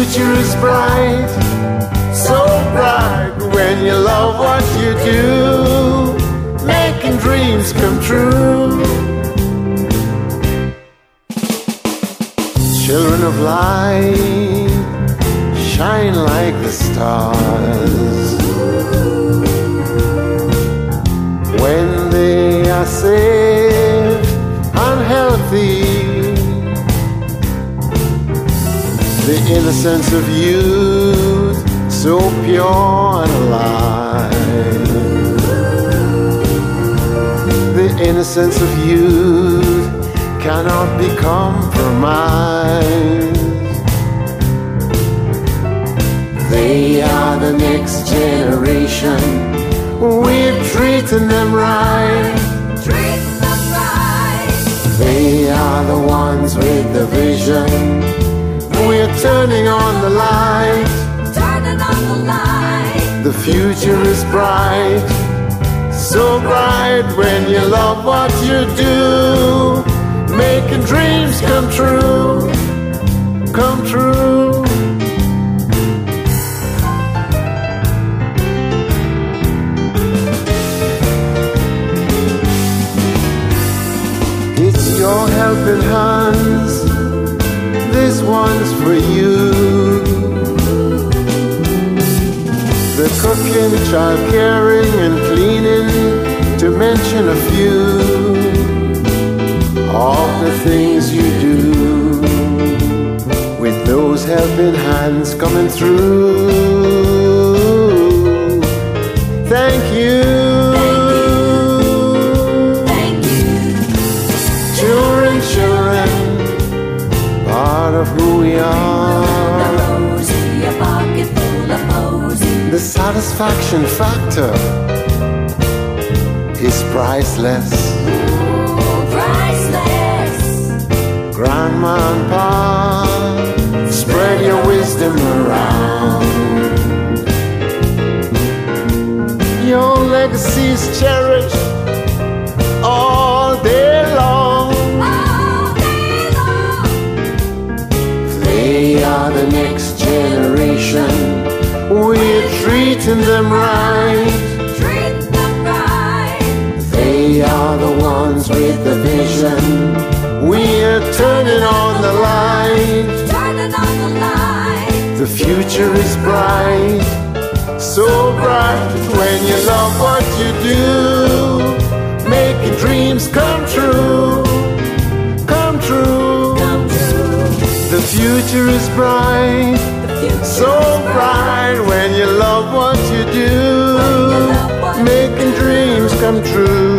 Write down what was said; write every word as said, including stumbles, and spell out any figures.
future is bright, so bright when you love what you do, making dreams come true. Children of light, shine like the stars. When they are safe and healthy, the innocence of youth, so pure and alive. The innocence of youth cannot be compromised. They are the next generation, we're treating them right. Treat them right. They are the ones with the vision, we're turning on the light. Turning on the light. The future is bright, so bright when you love what you do, making dreams come true, come true. It's your helping hands, this one's for you. The cooking, child caring and cleaning, to mention a few of the things you do, with those helping hands coming through. Thank you, thank you, thank you. Children, children, part of who we are. The rose in your pocket full of posies. The satisfaction factor is priceless. Grandma and Pa, spread your wisdom around. Your legacy's cherished all day long. All day long. They are the next generation, we're treating them right. Treat them right. They are the ones with the vision, we're turning on the light. Turning on the light. The future is bright, so bright when you love what you do, making dreams come true, come true. Come true. The future is bright, The future so is bright when you love what you do, When you love what you making do. dreams come true.